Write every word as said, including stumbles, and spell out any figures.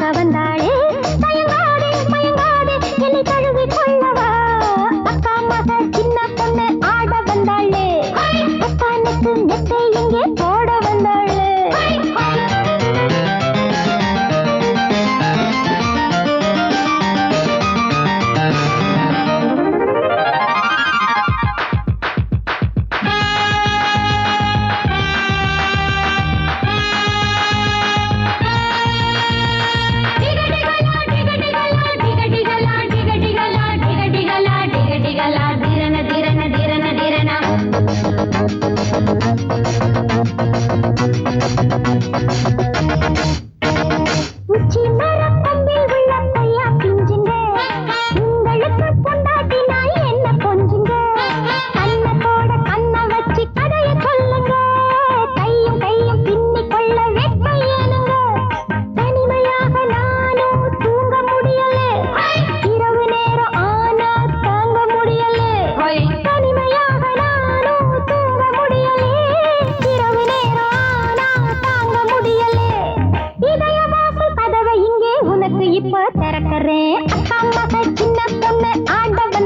வந்தாளே மயங்காதே மயங்காதே என்னை தழுவி கொள்ளவா அக்கா மக சின்ன பொண்ணு ஆட வந்தாளே அக்கானுக்கு மெத்தை இங்கே போட வந்தாளே உச்சி மரம் கொம்பில் உள்ள பையா பிஞ்சுங்க உங்களுக்கு பொண்டாட்டி நாய் என்ன கொஞ்சுங்க கண்ணத்தோட கண்ணை வச்சு கதைய சொல்லுங்க கையும் கையும் பின்னி கொள்ள வெட்டையனுங்க தனிமையாக நானும் தூங்க முடியல இரவு நேரம் ஆனா தாங்க முடியல தனிமையாக நானும் தூங்க முடியல இரவு நேரம் ஆனா தாங்க முடியல இதயவாசல் கதவை இங்கே உனக்கு இப்ப திறக்கிறேன் அக்கா மக சின்ன பொண்ணு ஆட